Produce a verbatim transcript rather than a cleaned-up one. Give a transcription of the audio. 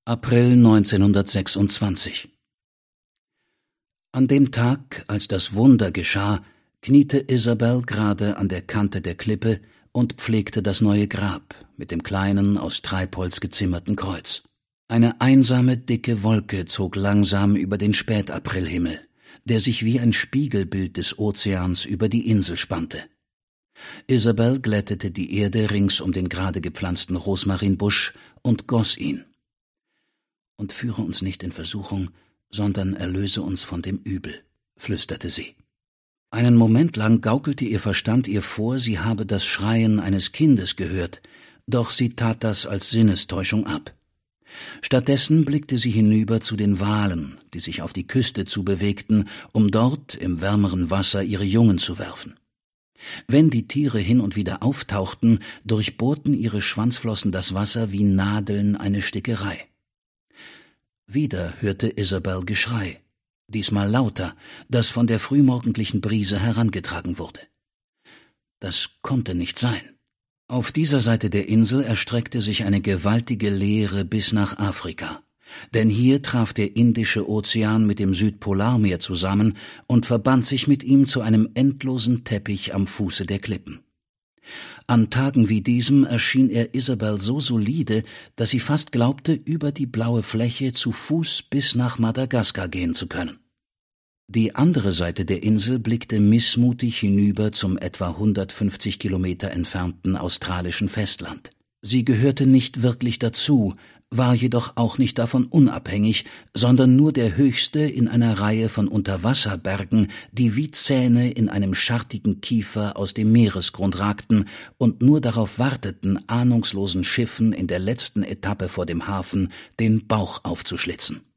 April neunzehnhundertsechsundzwanzig. An dem Tag, als das Wunder geschah, kniete Isabel gerade an der Kante der Klippe und pflegte das neue Grab mit dem kleinen, aus Treibholz gezimmerten Kreuz. Eine einsame, dicke Wolke zog langsam über den Spätaprilhimmel, der sich wie ein Spiegelbild des Ozeans über die Insel spannte. Isabel glättete die Erde rings um den gerade gepflanzten Rosmarinbusch und goss ihn. »Und führe uns nicht in Versuchung, sondern erlöse uns von dem Übel«, flüsterte sie. Einen Moment lang gaukelte ihr Verstand ihr vor, sie habe das Schreien eines Kindes gehört, doch sie tat das als Sinnestäuschung ab. Stattdessen blickte sie hinüber zu den Walen, die sich auf die Küste zubewegten, um dort im wärmeren Wasser ihre Jungen zu werfen. Wenn die Tiere hin und wieder auftauchten, durchbohrten ihre Schwanzflossen das Wasser wie Nadeln eine Stickerei. Wieder hörte Isabel Geschrei, diesmal lauter, das von der frühmorgendlichen Brise herangetragen wurde. Das konnte nicht sein. Auf dieser Seite der Insel erstreckte sich eine gewaltige Leere bis nach Afrika, denn hier traf der Indische Ozean mit dem Südpolarmeer zusammen und verband sich mit ihm zu einem endlosen Teppich am Fuße der Klippen. An Tagen wie diesem erschien er Isabel so solide, dass sie fast glaubte, über die blaue Fläche zu Fuß bis nach Madagaskar gehen zu können. Die andere Seite der Insel blickte missmutig hinüber zum etwa hundertfünfzig Kilometer entfernten australischen Festland. Sie gehörte nicht wirklich dazu, war jedoch auch nicht davon unabhängig, sondern nur der höchste in einer Reihe von Unterwasserbergen, die wie Zähne in einem schartigen Kiefer aus dem Meeresgrund ragten und nur darauf warteten, ahnungslosen Schiffen in der letzten Etappe vor dem Hafen den Bauch aufzuschlitzen.